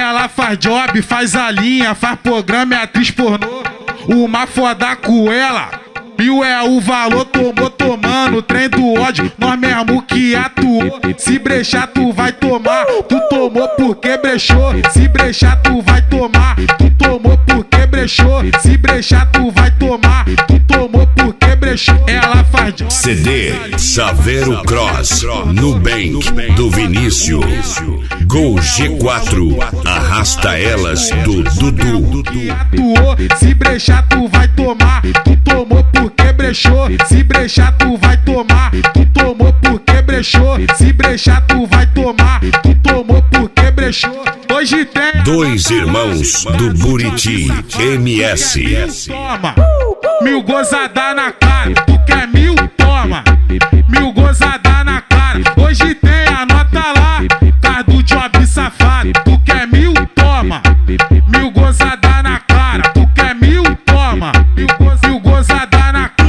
Ela faz job, faz a linha, faz programa, é atriz pornô. Uma foda com ela, 1000 é o valor, tomou tomando, trem do ódio, nós mesmo que atuou. Se brechar tu vai tomar, tu tomou porque brechou. Se brechar tu vai tomar, tu tomou porque brechou. Se brechar tu vai tomar, tu tomou porque brechou. Ela faz CD Saveiro Cross, Nubank do Vinícius, Gol G4, Arrasta Elas do Dudu. Se brechar tu vai tomar, tu tomou porque brechou. Se brechar tu vai tomar, tu tomou porque brechou. Se brechar tu vai tomar, tu tomou porque brechou. Hoje tem dois irmãos do Buriti, MS. Toma, 1000 gozada na cara, tu quer 1000? Toma, 1000 gozada na cara. Hoje tem a nota lá, cara do job safado. Tu quer 1000? Toma, 1000 gozada na cara. Tu quer 1000? Toma, 1000 gozada na cara.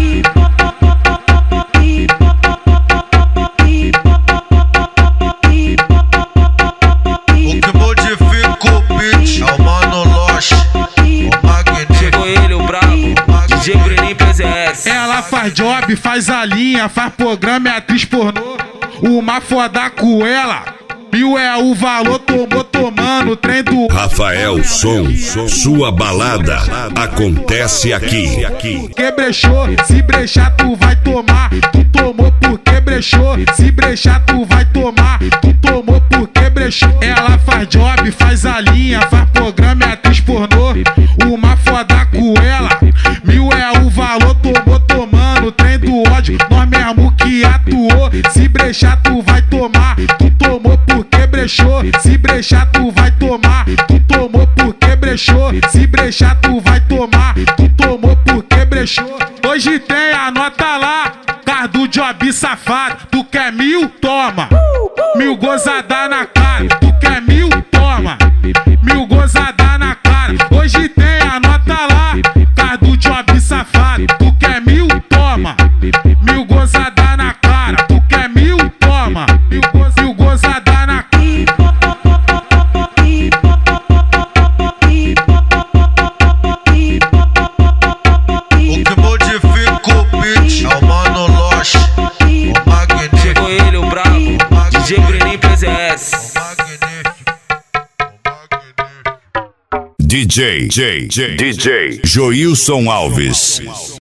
O que modifica o beat é o Mano Loche, o Magnífico. Chegou ele, o brabo, DJ Bruninho PZS. Ela faz job, faz a linha, faz programa, é atriz pornô. Uma foda com ela, 1000 é o valor, tomou tomando, trem do Rafael Som, sua balada acontece aqui. porque brechou. Se brechar tu vai tomar, tu tomou porque brechou. Se brechar tu vai tomar, tu tomou porque brechou. Ela faz job, faz a linha, faz programa, é atriz pornô. Uma foda com ela, 1000 é o valor, tomou tomando, trem do ódio, nós mesmo que atuou. Se brechar tu vai tomar, tu tomou porque brechou. Se brechar tu vai tomar, tu tomou porque brechou. Se brechar tu vai tomar, tu tomou porque brechou. Hoje tem a nota lá, cara do job safado. Tu quer 1000? Toma, 1000 gozada na cara. Tu quer 1000? Toma, 1000 gozada na cara. Hoje tem a nota lá, cara do job safado. Tu quer 1000? Toma, 1000 gozada na cara. Tu quer 1000? Toma, 1000 gozada na cara. O que modifica o beat é o Mano Loche, o Magnífico. Chegou ele, o brabo, DJ Bruninho PZS. DJ Joilson Alves.